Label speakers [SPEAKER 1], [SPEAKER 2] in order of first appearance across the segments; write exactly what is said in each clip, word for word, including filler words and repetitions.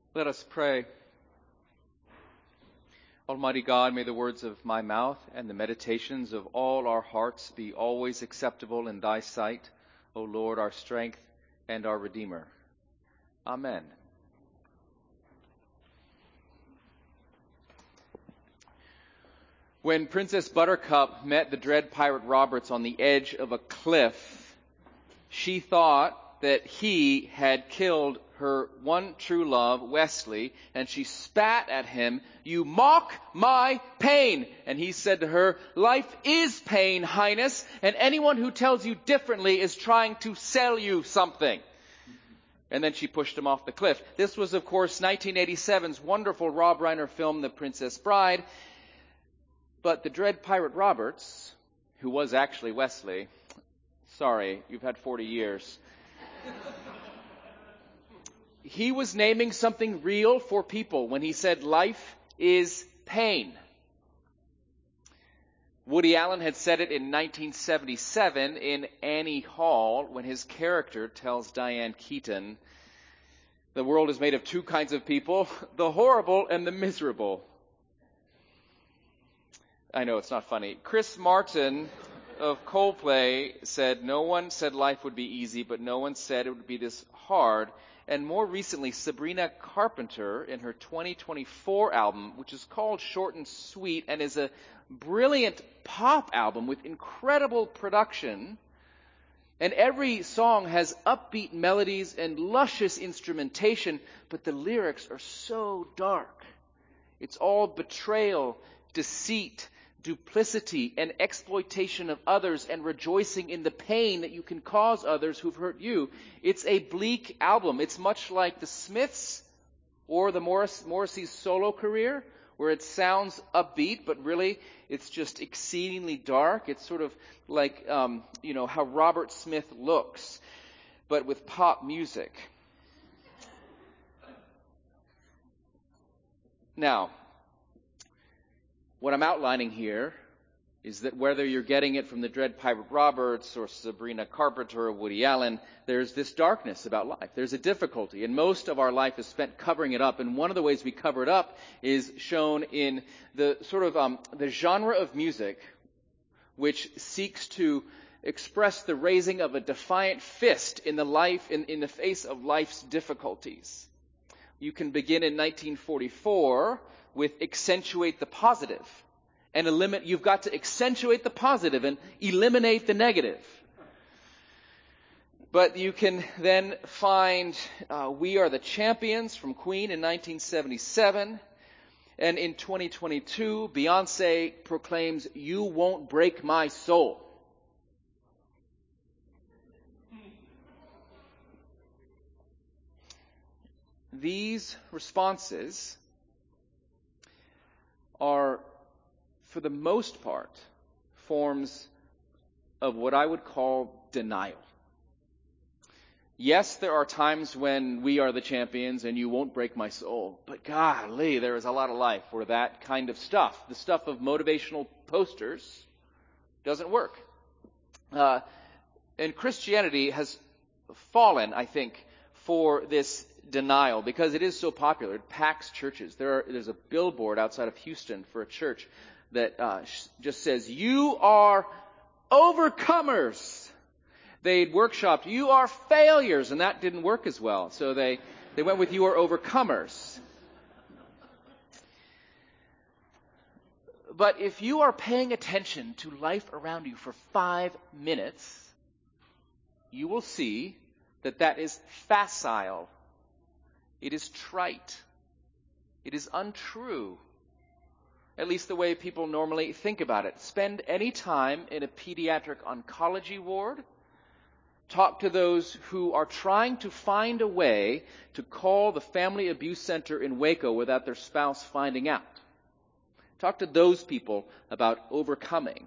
[SPEAKER 1] Let us pray. Almighty God, may the words of my mouth and the meditations of all our hearts be always acceptable in thy sight, O Lord, our strength and our Redeemer. Amen. When Princess Buttercup met the dread Pirate Roberts on the edge of a cliff, she thought that he had killed her one true love, Wesley, and she spat at him, "You mock my pain." And he said to her, "Life is pain, Highness, and anyone who tells you differently is trying to sell you something." And then she pushed him off the cliff. This was, of course, nineteen eighty-seven's wonderful Rob Reiner film, The Princess Bride. But the dread Pirate Roberts, who was actually Wesley, sorry, you've had forty years. He was naming something real for people when he said life is pain. Woody Allen had said it in nineteen seventy-seven in Annie Hall when his character tells Diane Keaton, "The world is made of two kinds of people, the horrible and the miserable." I know, it's not funny. Chris Martin of Coldplay said, "No one said life would be easy, but no one said it would be this hard." And more recently, Sabrina Carpenter, in her twenty twenty-four album, which is called Short and Sweet and is a brilliant pop album with incredible production, and every song has upbeat melodies and luscious instrumentation, but the lyrics are so dark. It's all betrayal, deceit, duplicity, and exploitation of others, and rejoicing in the pain that you can cause others who've hurt you. It's a bleak album. It's much like the Smiths or the Morris, Morrissey's solo career, where it sounds upbeat, but really it's just exceedingly dark. It's sort of like, um, you know, how Robert Smith looks, but with pop music. Now, what I'm outlining here is that whether you're getting it from the dread Pirate Roberts or Sabrina Carpenter or Woody Allen, there's this darkness about life. There's a difficulty, and most of our life is spent covering it up. And one of the ways we cover it up is shown in the sort of um, the genre of music which seeks to express the raising of a defiant fist in the life in, in the face of life's difficulties. You can begin in nineteen forty-four with Accentuate the Positive. And eliminate, you've got to accentuate the positive and eliminate the negative. But you can then find uh, We Are the Champions from Queen in nineteen seventy-seven. And in twenty twenty-two, Beyonce proclaims, "You Won't Break My Soul." These responses are, for the most part, forms of what I would call denial. Yes, there are times when we are the champions and you won't break my soul, but golly, there is a lot of life where that kind of stuff, the stuff of motivational posters, doesn't work. Uh, and Christianity has fallen, I think, for this denial because it is so popular. It packs churches. There are, there's a billboard outside of Houston for a church that uh, just says, "You are overcomers." They'd workshopped, "You are failures," and that didn't work as well. So they, they went with "You are overcomers." But if you are paying attention to life around you for five minutes, you will see that that is facile. It is trite. It is untrue. At least the way people normally think about it. Spend any time in a pediatric oncology ward. Talk to those who are trying to find a way to call the Family Abuse Center in Waco without their spouse finding out. Talk to those people about overcoming.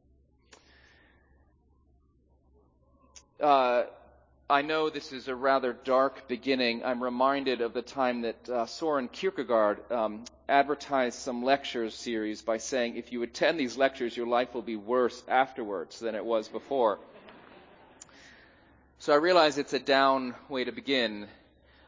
[SPEAKER 1] Uh, I know this is a rather dark beginning. I'm reminded of the time that uh, Soren Kierkegaard um, advertised some lecture series by saying, "If you attend these lectures, your life will be worse afterwards than it was before." So I realize it's a down way to begin.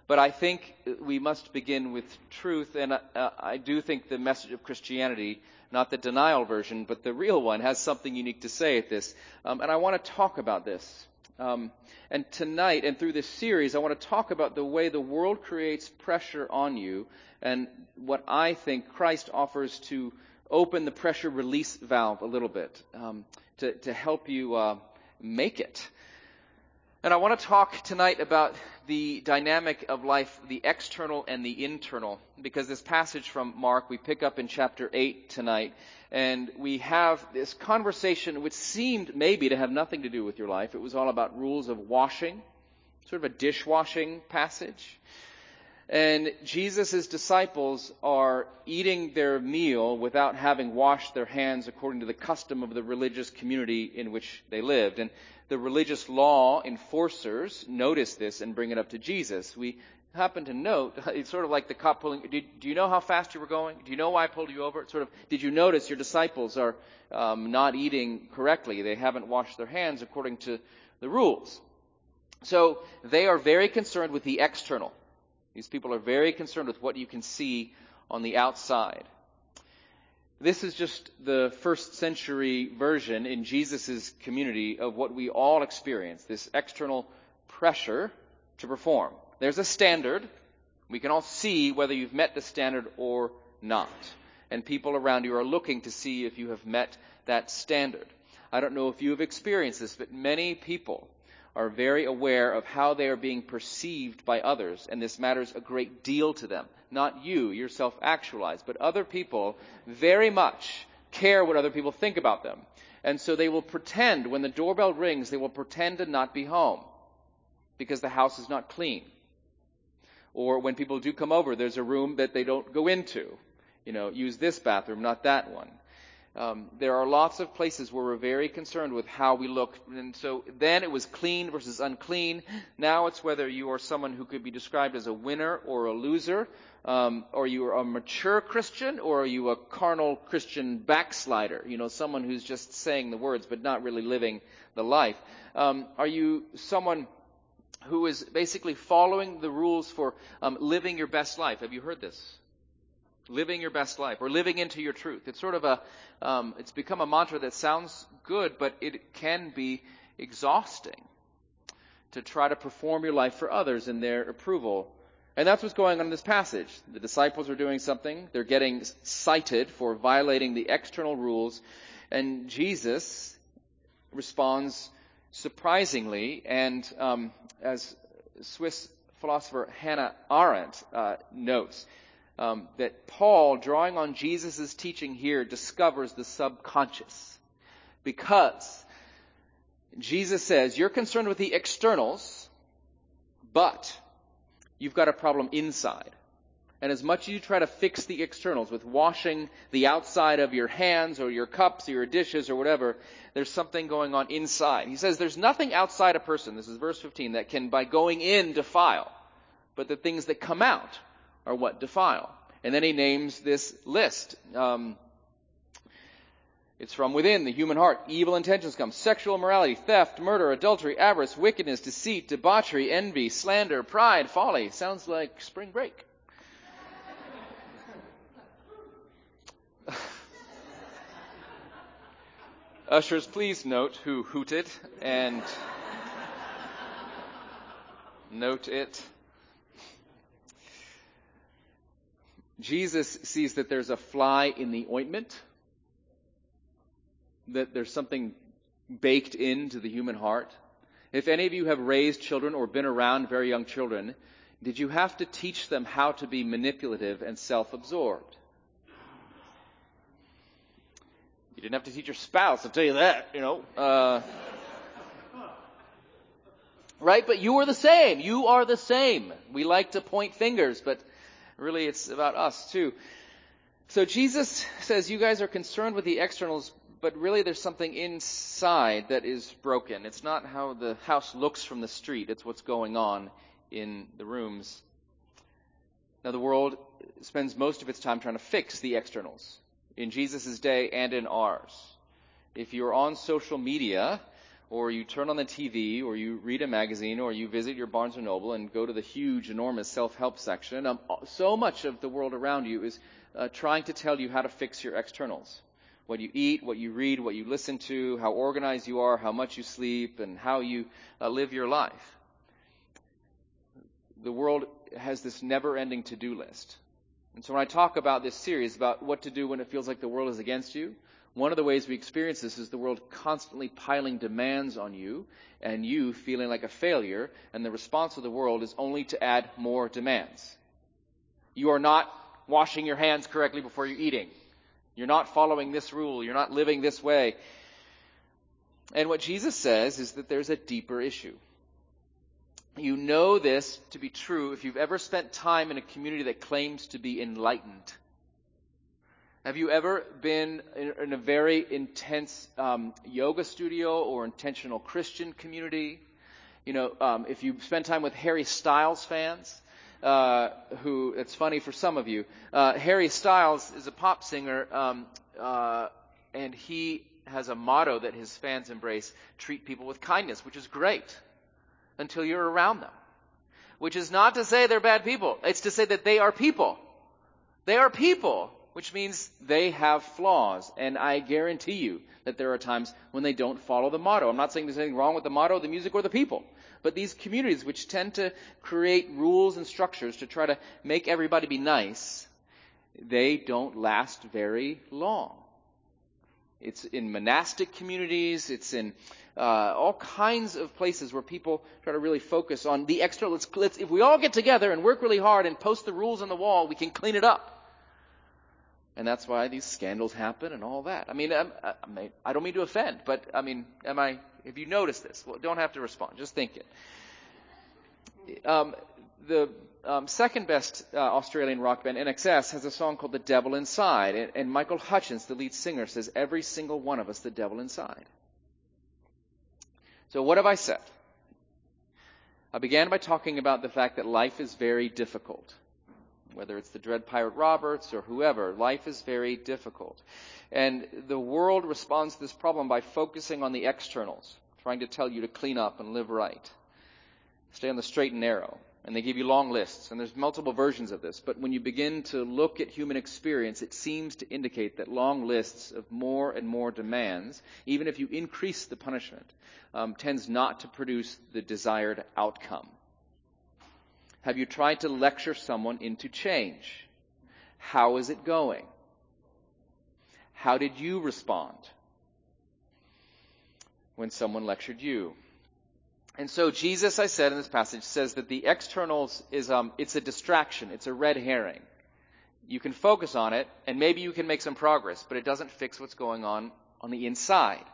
[SPEAKER 1] But I think we must begin with truth, and uh, I do think the message of Christianity, not the denial version, but the real one, has something unique to say at this. Um, and I want to talk about this. Um, and tonight, and through this series, I want to talk about the way the world creates pressure on you, and what I think Christ offers to open the pressure release valve a little bit, um, to, to help you uh, make it. And I want to talk tonight about the dynamic of life, the external and the internal, because this passage from Mark we pick up in chapter eight tonight, and we have this conversation which seemed maybe to have nothing to do with your life. It was all about rules of washing, sort of a dishwashing passage. And Jesus' disciples are eating their meal without having washed their hands according to the custom of the religious community in which they lived. And the religious law enforcers notice this and bring it up to Jesus. We happen to note, it's sort of like the cop pulling, do, do you know how fast you were going? Do you know why I pulled you over? It's sort of, did you notice your disciples are um, not eating correctly? They haven't washed their hands according to the rules. So they are very concerned with the external. These people are very concerned with what you can see on the outside. This is just the first century version in Jesus' community of what we all experience, this external pressure to perform. There's a standard. We can all see whether you've met the standard or not. And people around you are looking to see if you have met that standard. I don't know if you have experienced this, but many people are very aware of how they are being perceived by others, and this matters a great deal to them. Not you, you're self-actualized, but other people very much care what other people think about them. And so they will pretend, when the doorbell rings, they will pretend to not be home because the house is not clean. Or when people do come over, there's a room that they don't go into. You know, use this bathroom, not that one. Um, there are lots of places where we're very concerned with how we look. And so then it was clean versus unclean. Now it's whether you are someone who could be described as a winner or a loser. Um, or you are a mature Christian, or are you a carnal Christian backslider? You know, someone who's just saying the words but not really living the life. Um, are you someone who is basically following the rules for um, living your best life? Have you heard this? Living your best life, or living into your truth. It's sort of a, um, it's become a mantra that sounds good, but it can be exhausting to try to perform your life for others in their approval. And that's what's going on in this passage. The disciples are doing something. They're getting cited for violating the external rules. And Jesus responds surprisingly, and um, as Swiss philosopher Hannah Arendt uh, notes, Um, that Paul, drawing on Jesus' teaching here, discovers the subconscious. Because Jesus says, you're concerned with the externals, but you've got a problem inside. And as much as you try to fix the externals with washing the outside of your hands or your cups or your dishes or whatever, there's something going on inside. He says there's nothing outside a person, this is verse fifteen, that can by going in defile, but the things that come out are what defile. And then he names this list. Um, it's from within the human heart. Evil intentions come. Sexual immorality, theft, murder, adultery, avarice, wickedness, deceit, debauchery, envy, slander, pride, folly. Sounds like spring break. Ushers, please note who hooted and note it. Jesus sees that there's a fly in the ointment, that there's something baked into the human heart. If any of you have raised children or been around very young children, did you have to teach them how to be manipulative and self-absorbed? You didn't have to teach your spouse, I'll tell you that, you know. Uh, right? But you are the same. You are the same. We like to point fingers, but really, it's about us, too. So Jesus says, you guys are concerned with the externals, but really there's something inside that is broken. It's not how the house looks from the street. It's what's going on in the rooms. Now, the world spends most of its time trying to fix the externals in Jesus' day and in ours. If you're on social media or you turn on the T V, or you read a magazine, or you visit your Barnes and Noble and go to the huge, enormous self-help section, um, so much of the world around you is uh, trying to tell you how to fix your externals. What you eat, what you read, what you listen to, how organized you are, how much you sleep, and how you uh, live your life. The world has this never-ending to-do list. And so when I talk about this series, about what to do when it feels like the world is against you, one of the ways we experience this is the world constantly piling demands on you, and you feeling like a failure, and the response of the world is only to add more demands. You are not washing your hands correctly before you're eating. You're not following this rule. You're not living this way. And what Jesus says is that there's a deeper issue. You know this to be true if you've ever spent time in a community that claims to be enlightened. Have you ever been in, in a very intense um, yoga studio or intentional Christian community? You know, um, if you spend time with Harry Styles fans, uh, who, it's funny for some of you, uh, Harry Styles is a pop singer, um, uh, and he has a motto that his fans embrace: treat people with kindness, which is great until you're around them. Which is not to say they're bad people. It's to say that they are people. They are people, which means they have flaws. And I guarantee you that there are times when they don't follow the motto. I'm not saying there's anything wrong with the motto, the music, or the people. But these communities, which tend to create rules and structures to try to make everybody be nice, they don't last very long. It's in monastic communities. It's in uh, all kinds of places where people try to really focus on the external. Let's, let's, if we all get together and work really hard and post the rules on the wall, we can clean it up. And that's why these scandals happen and all that. I mean, I'm, I, I don't mean to offend, but I mean, am I? Have you noticed this? Well, don't have to respond. Just think it. Um, the um, second best uh, Australian rock band, N X S, has a song called "The Devil Inside," and, and Michael Hutchence, the lead singer, says, "Every single one of us, the devil inside." So what have I said? I began by talking about the fact that life is very difficult. Whether it's the Dread Pirate Roberts or whoever, life is very difficult. And the world responds to this problem by focusing on the externals, trying to tell you to clean up and live right. Stay on the straight and narrow. And they give you long lists, and there's multiple versions of this. But when you begin to look at human experience, it seems to indicate that long lists of more and more demands, even if you increase the punishment, um, tends not to produce the desired outcome. Have you tried to lecture someone into change? How is it going? How did you respond when someone lectured you? And so Jesus, I said in this passage, says that the externals is um, it's a distraction. It's a red herring. You can focus on it, and maybe you can make some progress, but it doesn't fix what's going on on the inside.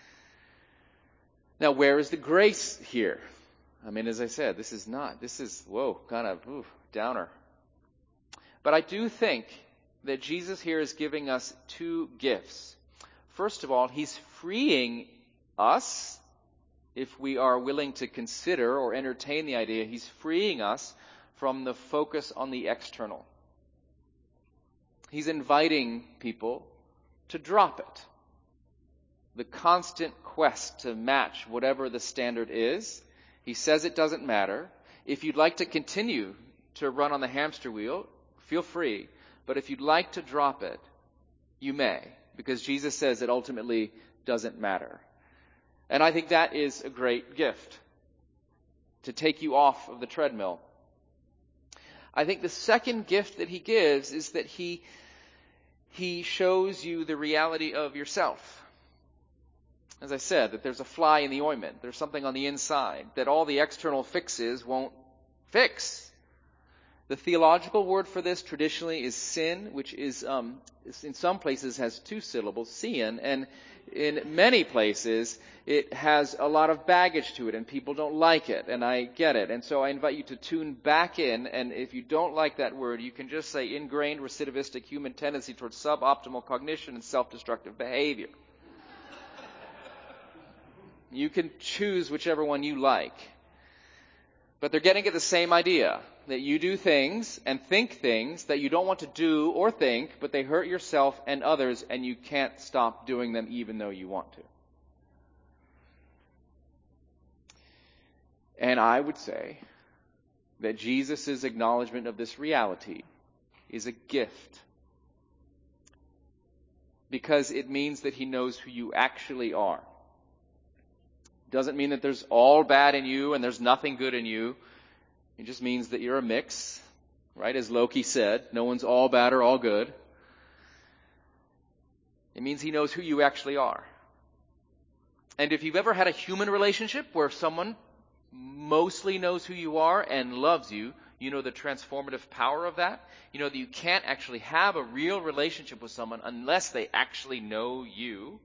[SPEAKER 1] Now, where is the grace here? I mean, as I said, this is not, this is, whoa, kind of, ooh, downer. But I do think that Jesus here is giving us two gifts. First of all, he's freeing us, if we are willing to consider or entertain the idea, he's freeing us from the focus on the external. He's inviting people to drop it. The constant quest to match whatever the standard is. He says it doesn't matter. If you'd like to continue to run on the hamster wheel, feel free. But if you'd like to drop it, you may. Because Jesus says it ultimately doesn't matter. And I think that is a great gift. To take you off of the treadmill. I think the second gift that he gives is that he, he shows you the reality of yourself. As I said, that there's a fly in the ointment. There's something on the inside that all the external fixes won't fix. The theological word for this traditionally is sin, which is um, in some places has two syllables, sin, and in many places it has a lot of baggage to it, and people don't like it, and I get it. And so I invite you to tune back in, and if you don't like that word, you can just say ingrained recidivistic human tendency towards suboptimal cognition and self-destructive behavior. You can choose whichever one you like. But they're getting at the same idea, that you do things and think things that you don't want to do or think, but they hurt yourself and others, and you can't stop doing them even though you want to. And I would say that Jesus' acknowledgement of this reality is a gift, because it means that he knows who you actually are. Doesn't mean that there's all bad in you and there's nothing good in you. It just means that you're a mix, right? As Loki said, no one's all bad or all good. It means he knows who you actually are. And if you've ever had a human relationship where someone mostly knows who you are and loves you, you know the transformative power of that. You know that you can't actually have a real relationship with someone unless they actually know you.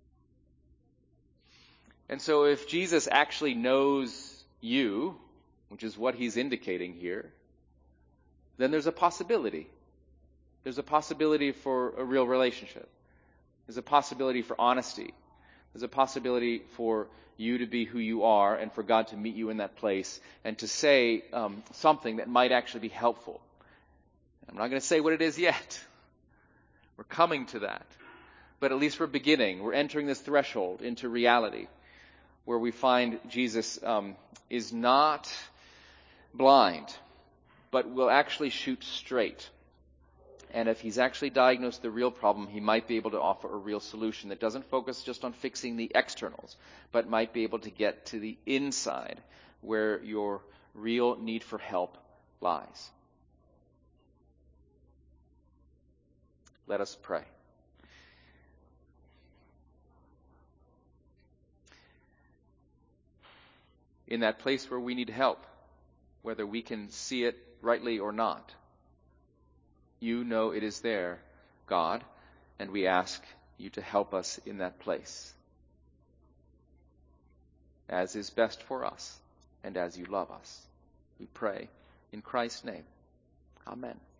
[SPEAKER 1] And so if Jesus actually knows you, which is what he's indicating here, then there's a possibility. There's a possibility for a real relationship. There's a possibility for honesty. There's a possibility for you to be who you are and for God to meet you in that place and to say um, something that might actually be helpful. I'm not going to say what it is yet. We're coming to that. But at least we're beginning. We're entering this threshold into reality where we find Jesus um, is not blind, but will actually shoot straight. And if he's actually diagnosed the real problem, he might be able to offer a real solution that doesn't focus just on fixing the externals, but might be able to get to the inside where your real need for help lies. Let us pray. In that place where we need help, whether we can see it rightly or not, you know it is there, God, and we ask you to help us in that place, as is best for us and as you love us. We pray in Christ's name. Amen.